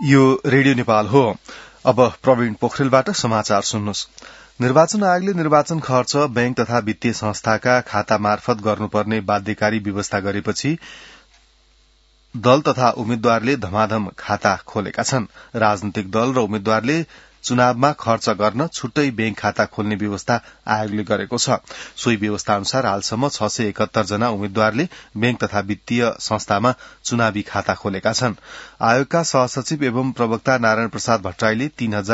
यो रेडियो नेपाल हो। अब प्रवीण पोखरेलबाट समाचार सुन्नुहोस्। निर्वाचन आयोगले निर्वाचन खर्च बैंक तथा वित्तीय संस्थाका खाता मार्फत गर्नुपर्ने बाध्यकारी व्यवस्था गरेपछि दल तथा उम्मेद्वारले धमाधम खाता खोलेका छन्। राजनैतिक दल र उम्मेद्वारले चुनावमा खर्च गर्न छुट्टै बैंक खाता खोल्ने व्यवस्था आयोगले गरेको छ। सोही व्यवस्था अनुसार हालसम्म 671 जना उम्मेद्वारले बैंक तथा वित्तीय संस्थामा चुनावी खाता खोलेका छन्। आयोगका सहसचिव एवं प्रवक्ता नारायण प्रसाद भट्टराईले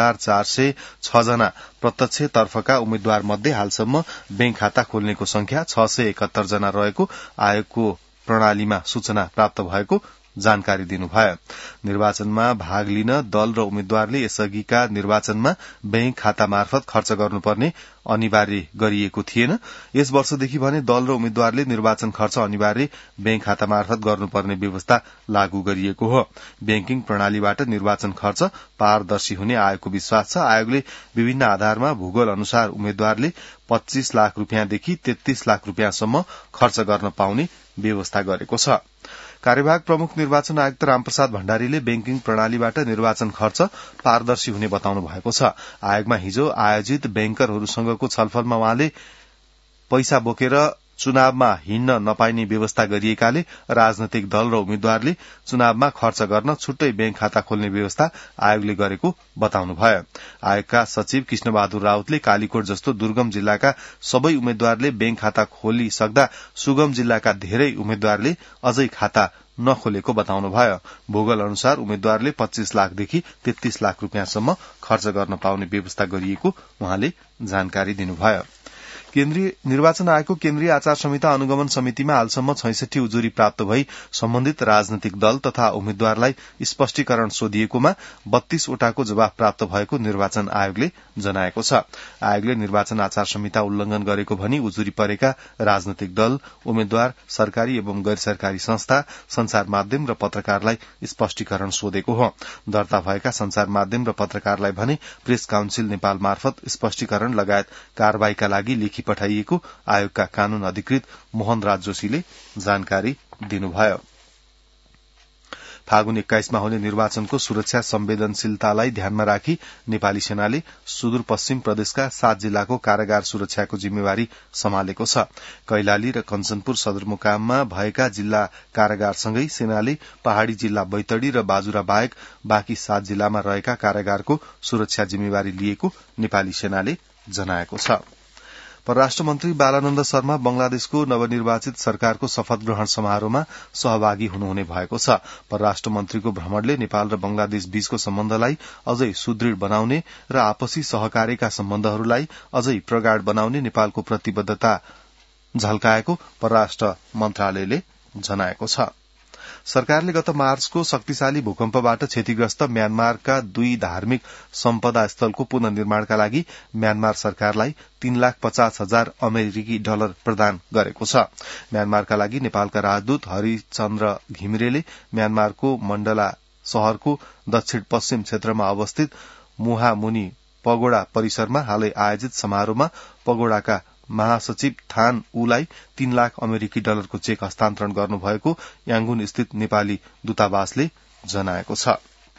3406 जना प्रत्यक्ष तर्फका उम्मेद्वार मध्ये हालसम्म बैंक खाता खोल्नेको संख्या 671 जना रहेको आयोगको प्रणालीमा सूचना प्राप्त भएको जानकारी दिनुभयो। निर्वाचनमा भाग लिन दल र उम्मेद्वारले यसअघिका निर्वाचनमा बैंक खाता मार्फत खर्च गर्नुपर्ने अनिवार्य गरिएको थिएन। यस वर्षदेखि भने दल र उम्मेद्वारले निर्वाचन खर्च अनिवार्य बैंक खाता मार्फत गर्नुपर्ने व्यवस्था लागू गरिएको हो। बैंकिङ प्रणालीबाट निर्वाचन खर्च पारदर्शी हुने आयोगको विश्वास छ। आयोगले विभिन्न आधारमा भूगोल अनुसार उम्मेद्वारले 25 लाख रूपियाँदेखि 33 लाख रूपियाँसम्म खर्च गर्न पाउने व्यवस्था गरेको छ। कार्यवाहक प्रमुख निर्वाचन आयुक्त रामप्रसाद भण्डारीले बैंकिङ प्रणालीबाट निर्वाचन खर्च पारदर्शी हुने बताउनु भएको छ। आयोगमा हिजो आयोजित बैंकरहरूसँगको छलफलमा उहाँले पैसा बोकेर चुनावमा हिँड्न नपाइने व्यवस्था गरिएकाले राजनैतिक दल र उम्मेद्वारले चुनावमा खर्च गर्न छुट्टै बैंक खाता खोल्ने व्यवस्था आयोगले गरेको बताउनुभयो। आयोगका सचिव कृष्णबहादुर राउतले कालीकोट जस्तो दुर्गम जिल्लाका सबै उम्मेद्वारले बैंक खाता खोलिसक्दा सुगम जिल्लाका धेरै उम्मेद्वारले अझै खाता नखोलेको बताउनुभयो। भूगोल अनुसार उम्मेद्वारले 25 लाखदेखि 33 लाख रूपियाँसम्म खर्च गर्न पाउने व्यवस्था गरिएको उहाँले जानकारी दिनुभयो। केन्द्रीय निर्वाचन आयोगको केन्द्रीय आचार संहिता अनुगमन समितिमा हालसम्म 66 उजुरी प्राप्त भई सम्बन्धित राजनैतिक दल तथा उम्मेद्वारलाई स्पष्टीकरण सोधिएकोमा 32 वटाको जवाफ प्राप्त भएको निर्वाचन आयोगले जनाएको छ। आयोगले निर्वाचन आचार संहिता उल्लंघन गरेको भनी उजुरी परेका राजनैतिक दल, उम्मेद्वार, सरकारी एवं गैर सरकारी संस्था, संचार माध्यम र पत्रकारलाई स्पष्टीकरण सोधेको हो। दर्ता भएका संचार माध्यम र पत्रकारलाई भने प्रेस काउन्सिल नेपाल मार्फत स्पष्टीकरण लगायत कार्यवाहीका लागि लेखी पठाइएको आयोगका कानून अधिकृत मोहन राज जोशीले जानकारी दिनुभयो। फागुन 21 मा हुने निर्वाचनको सुरक्षा संवेदनशीलतालाई ध्यानमा राखी नेपाली सेनाले सुदूरपश्चिम प्रदेशका 7 जिल्लाको कारागार सुरक्षाको जिम्मेवारी सम्हालेको छ। कैलाली र कञ्चनपुर सदरमुकाममा भएका जिल्ला कारागारसँगै सेनाले पहाड़ी जिल्ला बैतडी र बाजुरा बाहेक बाँकी 7 जिल्लामा रहेका कारागारको सुरक्षा जिम्मेवारी लिएको नेपाली सेनाले जनाएको छ। परराष्ट्र मन्त्री बालानन्द शर्मा बंगलादेशको नवनिर्वाचित सरकारको शपथ ग्रहण समारोहमा सहभागी हुनुहुने भएको छ। परराष्ट्र मन्त्रीको भ्रमणले नेपाल र बंगलादेश बीचको सम्बन्धलाई अझै सुदृढ़ बनाउने र आपसी सहकार्यका सम्बन्धहरूलाई अझै प्रगाढ़ बनाउने नेपालको प्रतिबद्धता झल्काएको परराष्ट्र मन्त्रालयले जनाएको छ। सरकारले गत मार्चको शक्तिशाली भूकम्पबाट क्षतिग्रस्त म्यानमारका 2 धार्मिक सम्पदा स्थलको पुनर्निर्माणका लागि म्यानमार सरकारलाई 3,50,000 अमेरिकी डलर प्रदान गरेको छ। म्यानमारका लागि नेपालका राजदूत हरिचन्द्र घिमिरेले म्यानमारको मण्डला शहरको दक्षिण पश्चिम क्षेत्रमा अवस्थित मुहामुनि पगोडा परिसरमा हालै आयोजित समारोहमा पगोडाका महासचिव थान उलाई 3 लाख अमेरिकी डलरको चेक हस्तान्तरण गर्नुभएको याङ्गुन स्थित नेपाली दूतावासले जनाएको छ।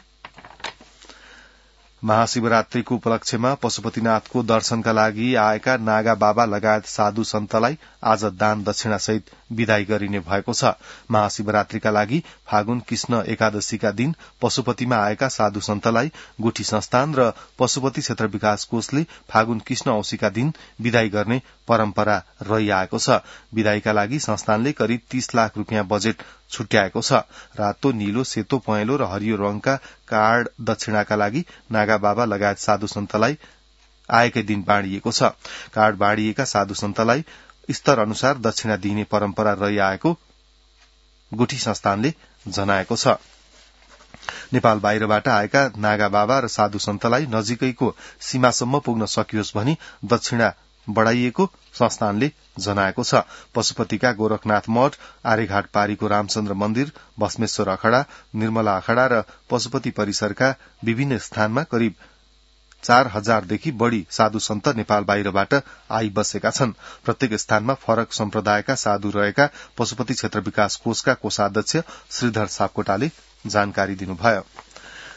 महाशिवरात्रिको उपलक्ष्यमा पशुपतिनाथको दर्शनका लागि आएका नागा बाबा लगायत साधु सन्तलाई आज दान दक्षिणासहित विदाई गरिने भएको छ। महाशिवरात्रिका लागि फागुन कृष्ण एकादशीका दिन पशुपतिमा आएका साधु सन्तलाई गुठी संस्थान र पशुपति क्षेत्र विकास कोषले फागुन कृष्ण औँसीका दिन विदाई गर्ने परम्परा रहिआएको छ। विदाईका लागि संस्थानले करिब 30 लाख रूपियाँ बजेट छुट्याएको छ। रातो, नीलो, सेतो, पहेँलो र हरियो रंगका कार्ड दक्षिणाका लागि नागा बाबा लगायत साधु सन्तलाई आएकै दिन बाँडिएको छ। कार्ड बाँडिएका साधु सन्तलाई स्तर अनुसार दक्षिणा दिइने परम्परा रहिआएको गुठी संस्थानले जनाएको छ। नेपाल बाहिरबाट आएका नागा बाबा र साधु सन्तलाई नजिकैको सीमासम्म पुग्न सकियोस् भनी दक्षिणा बढ़ाइएको संस्थानले जनाएको छ। पशुपतिका गोरखनाथ मठ, आर्यघाट पारीको रामचन्द्र मन्दिर, भस्मेश्वर अखडा, निर्मला अखडा र पशुपति परिसरका विभिन्न स्थानमा करिब 4,000 देखि बढ़ी साधु सन्त नेपाल बाहिरबाट आइबसेका छन्। प्रत्येक स्थानमा फरक सम्प्रदायका साधु रहेका पशुपति क्षेत्र विकास कोषका कोषाध्यक्ष श्रीधर सापकोटाले जानकारी दिनुभयो।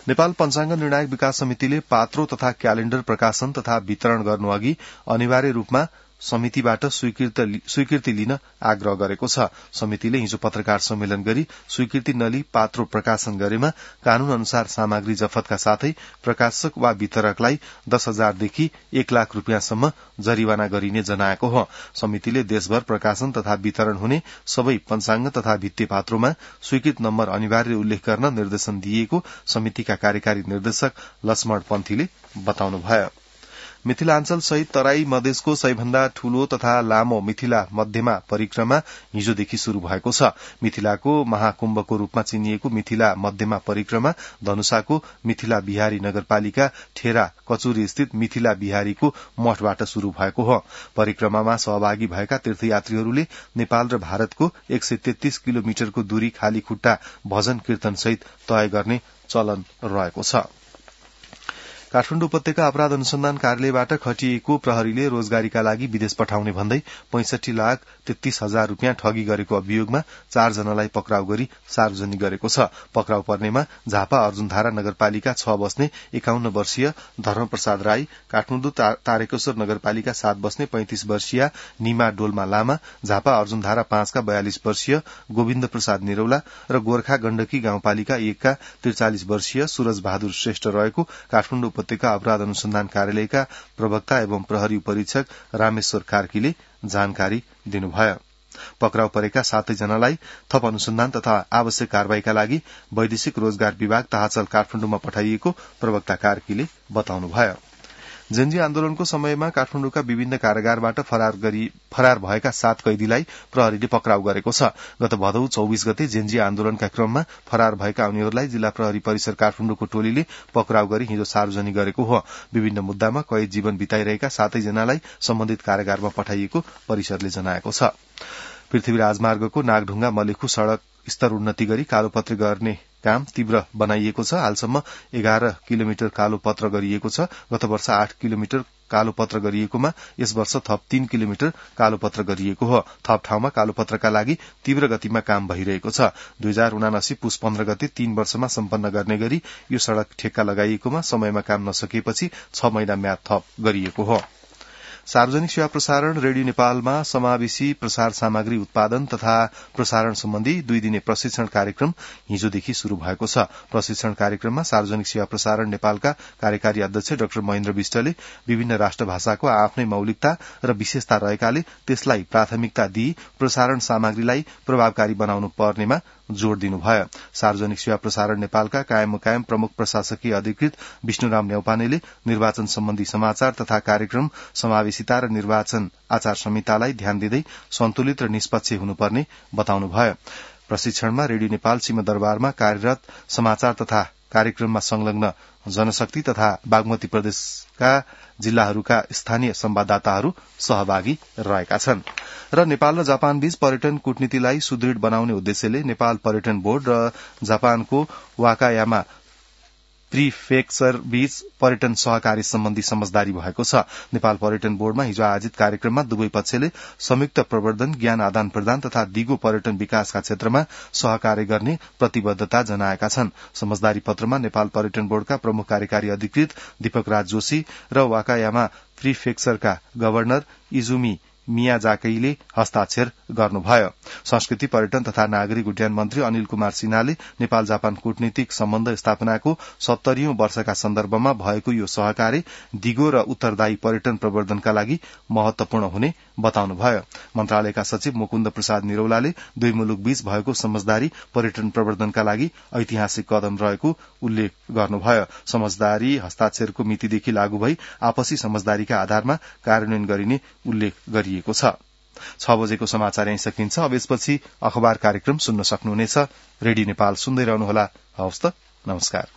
नेपाल पञ्चाङ्ग निर्णायक विकास समितिले पात्रो तथा क्यालेण्डर प्रकाशन तथा वितरण गर्नुअघि अनिवार्य रूपमा समितिबाट स्वीकृति लिन आग्रह गरेको छ। समितिले हिजो पत्रकार सम्मेलन गरी स्वीकृति नलिई पात्रो प्रकाशन गरेमा कानून अनुसार सामग्री जफतका साथै प्रकाशक वा वितरकलाई 10,000 देखि 1 लाख रूपियाँसम्म जरिवाना गरिने जनाएको हो। समितिले देशभर प्रकाशन तथा वितरण हुने सबै पञ्चाङ्ग तथा भित्ते पात्रोमा स्वीकृत नम्बर अनिवार्य उल्लेख गर्न निर्देशन दिएको समितिका कार्यकारी निर्देशक लक्ष्मण पन्थीले बताउनुभयो। मिथिलाञ्चल सहित तराई मधेसको सबैभन्दा ठूलो तथा लामो मिथिला मध्यमा परिक्रमा हिजोदेखि शुरू भएको छ। मिथिलाको महाकुम्भको रूपमा चिनिएको मिथिला मध्यमा परिक्रमा धनुषाको मिथिला बिहारी नगरपालिका ठेरा कचुरी स्थित मिथिला बिहारीको मठबाट शुरू भएको हो। परिक्रमामा सहभागी भएका तीर्थयात्रीहरूले नेपाल र भारतको 133 किलोमिटरको दूरी खाली खुट्टा भजन कीर्तन सहित तय गर्ने चलन रहेको छ। काठमाडौँ उपत्यका अपराध अनुसन्धान कार्यालयबाट खटिएको प्रहरीले रोजगारीका लागि विदेश पठाउने भन्दै 65,33,000 रूपियाँ ठगी गरेको अभियोगमा 4 जनालाई पक्राउ गरी सार्वजनिक गरेको छ। पक्राउ पर्नेमा झापा अर्जुनधारा नगरपालिका 6 बस्ने 51 वर्षीय धर्मप्रसाद राई, काठमाडौँ तारेकेश्वर नगरपालिका 7 बस्ने 35 वर्षीय निमा डोल्मा लामा, झापा अर्जुनधारा 5 का 42 वर्षीय गोविन्द प्रसाद निरौला र गोर्खा गण्डकी गाउँपालिका 1 का 43 वर्षीय सूरज बहादुर श्रेष्ठ रहेको काठमाडौँ उपत्यका अपराध अनुसन्धान कार्यालयका प्रवक्ता एवं प्रहरी परीक्षक रामेश्वर कार्कीले जानकारी दिनुभयो। पक्राउ परेका 7 जनालाई थप अनुसन्धान तथा आवश्यक कार्यवाहीका लागि वैदेशिक रोजगार विभाग ताहाचल काठमाडौँमा पठाइएको प्रवक्ता कार्कीले बताउनुभयो। जेन्जी आन्दोलनको समयमा काठमाडौँका विभिन्न कारागारबाट फरार भएका 7 कैदीलाई प्रहरीले पक्राउ गरेको छ। गत भदौ 24 गते जेन्जी आन्दोलनका क्रममा फरार भएका उनीहरूलाई जिल्ला प्रहरी परिसर काठमाडौँको टोलीले पक्राउ गरी हिजो सार्वजनिक गरेको हो। विभिन्न मुद्दामा कैद जीवन बिताइरहेका 7 जनालाई सम्बन्धित कारागारमा पठाइएको परिसरले जनाएको छ। पृथ्वी राजमार्गको नागढुङ्गा मलेखु सड़क स्तर उन्नति गरी कालोपत्र गर्ने काम तीव्र बनाइएको छ। हालसम्म 11 किलोमिटर कालोपत्र गरिएको छ। गत वर्ष 8 किलोमिटर कालोपत्र गरिएकोमा यस वर्ष थप 3 किलोमिटर कालोपत्र गरिएको हो। थप ठाउँमा कालोपत्रका लागि तीव्र गतिमा काम भइरहेको छ। 2079 पुस 15 गते 3 वर्षमा सम्पन्न गर्ने गरी यो सड़क ठेक्का लगाइएकोमा समयमा काम नसकेपछि 6 महिना म्याद थप गरिएको हो। सार्वजनिक सेवा प्रसारण रेडियो नेपालमा समावेशी प्रसार सामग्री उत्पादन तथा प्रसारण सम्बन्धी 2 दिने प्रशिक्षण कार्यक्रम हिजोदेखि शुरू भएको छ। प्रशिक्षण कार्यक्रममा सार्वजनिक सेवा प्रसारण नेपालका कार्यकारी अध्यक्ष डाक्टर महेन्द्र विष्टले विभिन्न राष्ट्रभाषाको आफ्नै मौलिकता र विशेषता रहेकाले त्यसलाई प्राथमिकता दिई प्रसारण सामग्रीलाई प्रभावकारी बनाउनु पर्नेमा जोड़ दिनुभयो। सार्वजनिक सेवा प्रसारण नेपालका कायम प्रमुख प्रशासकीय अधिकृत विष्णुराम न्यौपानेले निर्वाचन सम्बन्धी समाचार तथा कार्यक्रम समावेशिता र निर्वाचन आचार संहितालाई ध्यान दिँदै सन्तुलित र निष्पक्ष हुनुपर्ने बताउनुभयो। प्रशिक्षणमा रेडियो नेपाल सिंहदरबारमा कार्यरत समाचार तथा कार्यक्रममा संलग्न जनशक्ति तथा बागमती प्रदेशका जिल्लाहरूका स्थानीय संवाददाताहरू सहभागी रहेका छन्। र नेपाल र जापान बीच पर्यटन कूटनीतिलाई सुदृढ़ बनाउने उद्देश्यले नेपाल पर्यटन बोर्ड र जापानको वाकायामा प्रिफेक्चर बीच पर्यटन सहकारी सम्बन्धी समझदारी भएको छ। नेपाल पर्यटन बोर्डमा हिजो आयोजित कार्यक्रममा दुवै पक्षले संयुक्त प्रवर्धन, ज्ञान आदान प्रदान तथा दिगो पर्यटन विकासका क्षेत्रमा सहकार्य गर्ने प्रतिबद्धता जनाएका छन्। समझदारी पत्रमा नेपाल पर्यटन बोर्डका प्रमुख कार्यकारी अधिकृत दीपक राज जोशी र वाकायामा प्रिफेक्चरका गवर्नर इजुमी मियाजाकीले हस्ताक्षर गर्नुभयो। संस्कृति, पर्यटन तथा नागरिक उड्डयन मन्त्री अनिल कुमार सिन्हाले नेपाल जापान कूटनीतिक सम्बन्ध स्थापनाको 70औं वर्षका सन्दर्भमा भएको यो सहकार्य दिगो र उत्तरदायी पर्यटन प्रवर्धनका लागि महत्वपूर्ण हुने बताउनुभयो। मन्त्रालयका सचिव मुकुन्द प्रसाद निरौलाले दुई मुलुक बीच भएको समझदारी पर्यटन प्रवर्धनका लागि ऐतिहासिक कदम रहेको उल्लेख गर्नुभयो। समझदारी हस्ताक्षरको मितिदेखि लागू भई आपसी समझदारीका आधारमा कार्यान्वयन गरिने उल्लेख गरिएको छ। 6 बजेको समाचार यही सकिन्छ। अब यसपछि अखबार कार्यक्रम सुन्न सक्नुहुनेछ। रेडियो नेपाल सुन्दै रहनुहोला। हवस् त, नमस्कार।